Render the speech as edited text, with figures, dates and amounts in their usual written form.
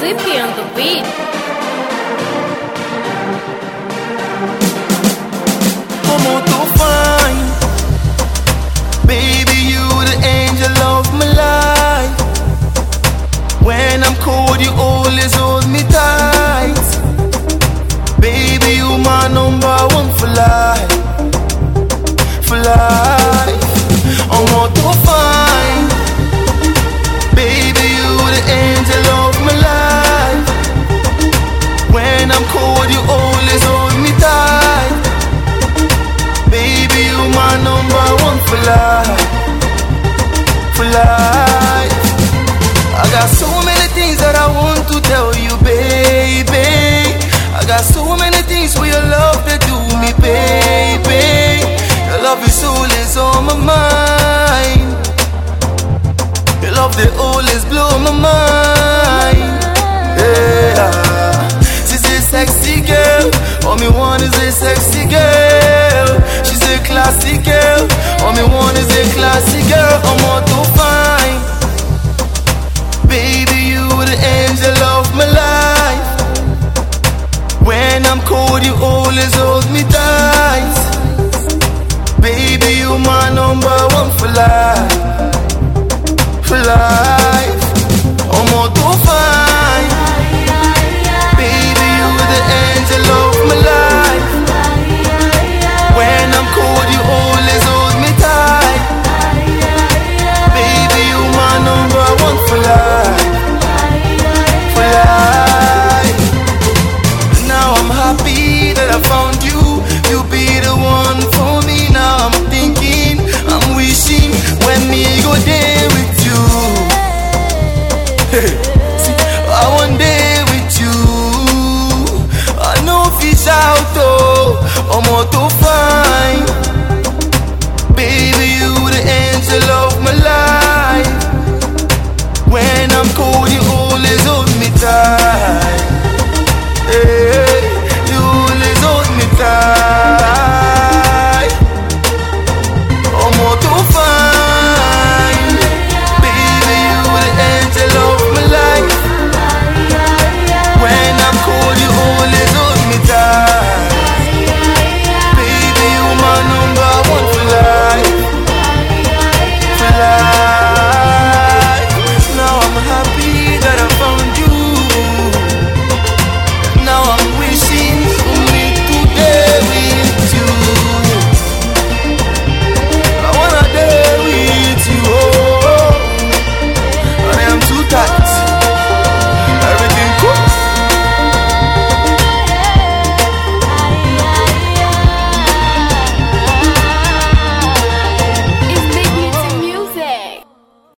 Zippy on the beat. Como tu fine, baby, you the angel of my life. When I'm cold, you always hold me tight. Baby, you my number one for life, for life. Como tu fine, baby, you the angel of my life. When I'm cold, you always hold me tight. Baby, you my number one for life, for life. I got so many things that I want to tell you, baby. I got so many things for your love to do me, baby. Your love is always on my mind. Your love they always blow my mind. Yeah, she's a sexy girl. All me want is a sexy girl. She's a classy girl. All me want is a classy girl. I'm all too fine. Baby, you the angel of my life. When I'm cold, you always hold me tight. Baby, you my number one for life, for life.